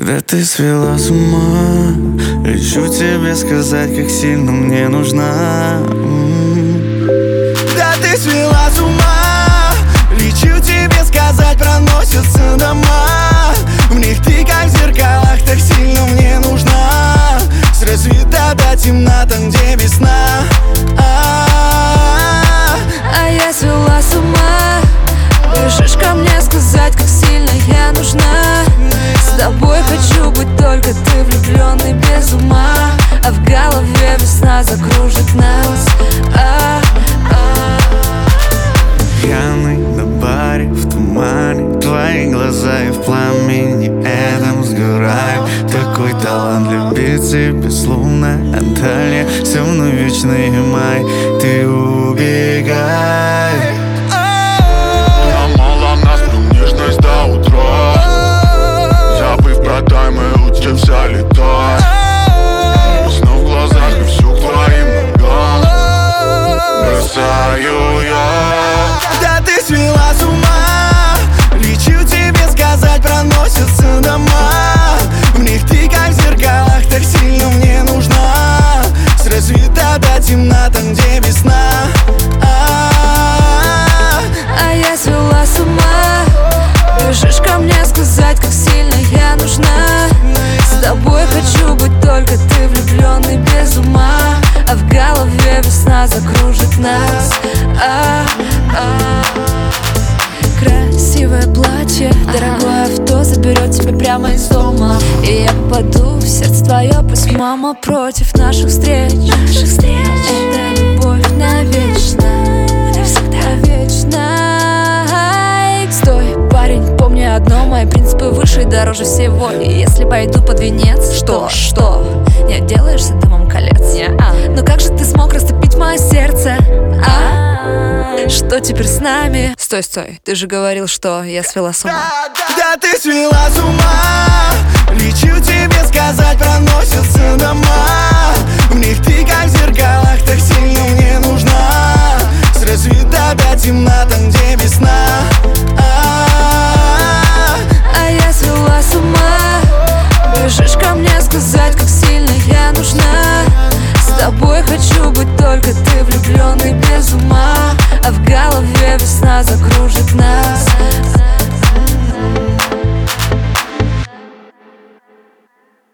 Да ты свела с ума. Лечу тебе сказать, как сильно мне нужна. Да ты свела с ума. Лечу тебе сказать, проносятся дома. В них ты как в зеркалах, так сильно мне нужна. С рассвета до темна, там где весна. А я свела с ума. Бежишь ко мне сказать, как сильно я нужна. С тобой хочу быть только ты, влюбленный без ума. А в голове весна закружит нас. Пьяный на баре, в тумане, твои глаза и в пламени этом сгораю. Такой талант любить и безлунная Анталия. Все мной вечный май, ты убегай. Мало нас был нежность до утра. Забыв про таймы, учимся летать. Весну в глазах и всю к твоим ногам бросаю я. Да ты свела с ума. Лечу тебе сказать, проносятся дома. В них ты как в зеркалах, так сильно мне нужна. С рассвета до темна, там где весна. А я свела с ума. Бежишь ко мне сказать, как сильно я нужна. С тобой хочу быть только ты, влюбленный без ума. А в голове весна закружит нас. Красивое платье, дорогое авто заберет тебя прямо из дома. И я попаду в сердце твое, пусть мама против наших встреч. Это любовь навечно, навсегда вечна. Стой, парень, помни одно: мои принципы выше и дороже всего. И если пойду под венец, что? Не отделаешься дымом колец? Но как же ты смог растопить мое сердце? Что теперь с нами? Стой, ты же говорил, что я свела с ума. Да ты свела с ума. Лечу тебе сказать, проносятся дома. В них ты как в зеркалах, так сильно мне нужна. С рассвета до темна, там где весна. А я свела с ума. Бежишь ко мне сказать, как сильно я нужна. С тобой хочу быть только ты, влюбленный без ума. А в голове весна закружит нас.